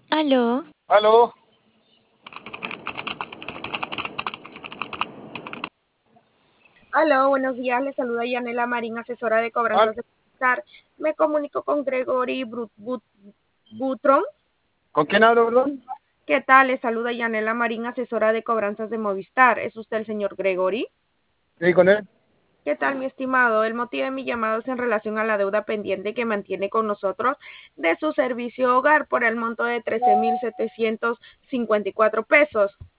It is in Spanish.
Aló, Aló, Aló, buenos días. Le saluda Yanela Marín, asesora de al- cobranzas de Movistar. Me comunico con Gregory Butron. ¿con quién hablo, perdón? ¿Qué tal? Le saluda Yanela Marín, asesora de cobranzas de Movistar. ¿Es usted el señor Gregory? Sí, con él. ¿Qué tal, mi estimado? El motivo de mi llamado es en relación a la deuda pendiente que mantiene con nosotros de su servicio hogar por el monto de 13,754 pesos.